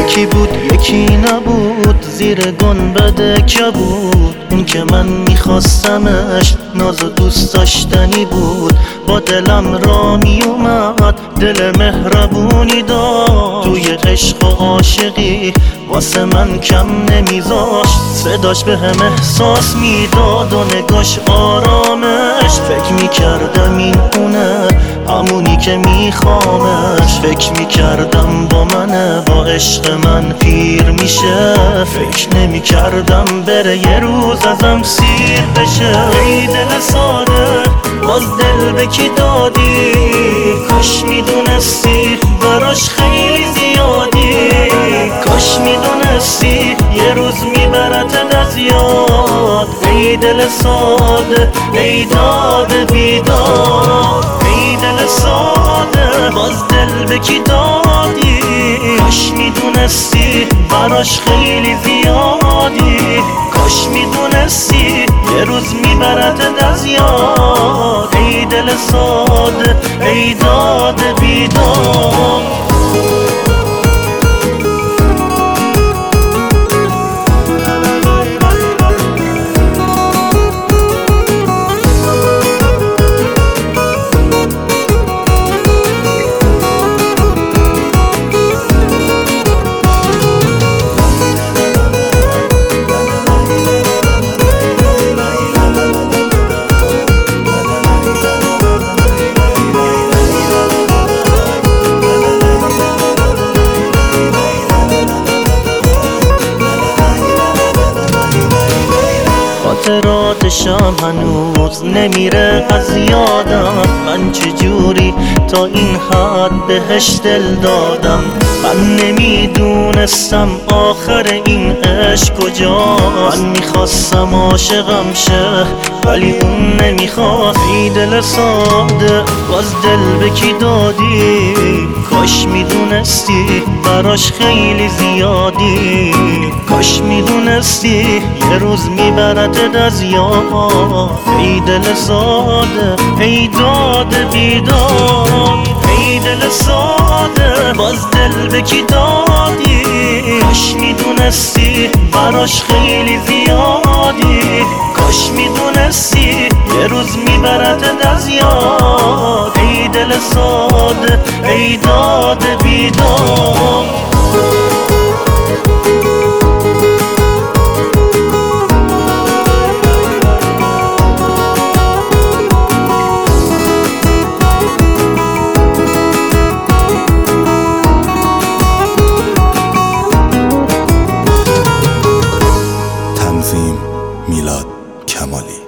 یکی بود یکی نبود، زیر گنبد که بود اون که من میخواستمش، ناز و دوست داشتنی بود. با دلم را میومد، دل مهربونی داشت، توی عشق و عاشقی واسه من کم نمیذاشت. صداش به هم احساس میداد و نگاش آرامش. فکر میکردم این اونه همونی که میخوامش، فکر میکردم با منه، با عشق من پیر میشه. فکر نمیکردم بره یه روز ازم سیر بشه. ای دل ساده باز دل به کی دادی، کاش میدونستی براش خیلی زیادی. کاش میدونستی یه روز میبرتت از یاد. ای دل ساده ای داد بیداد، ای دل ساده باز دل به کی دادی. کاش میدونستی براش خیلی زیادی. کاش میدونستی یه روز میبرتت از یاد. ای دل ساده ای داد بیداد. خاطراتشم هنوز نمیره از یادم. من چجوری تا این حد بهش دل دادم. من نمیدونستم آخر این عشق کجا. من میخواستم عاشقم شه ولی اون نمیخواست. ای دل ساده باز دل به کی دادی. کاش میدونستی براش خیلی زیادی. کاش میدونستی یه روز میبرتت از یاد. ای دل ساده ای داد بیداد، ای دل ساده باز دل به کی دادی. کاش میدونستی براش خیلی زیادی. کاش میدونستی یه روز میبرتت از یاد. ای دل ساده ای داد بیداد. تنظیم میلاد کمالی.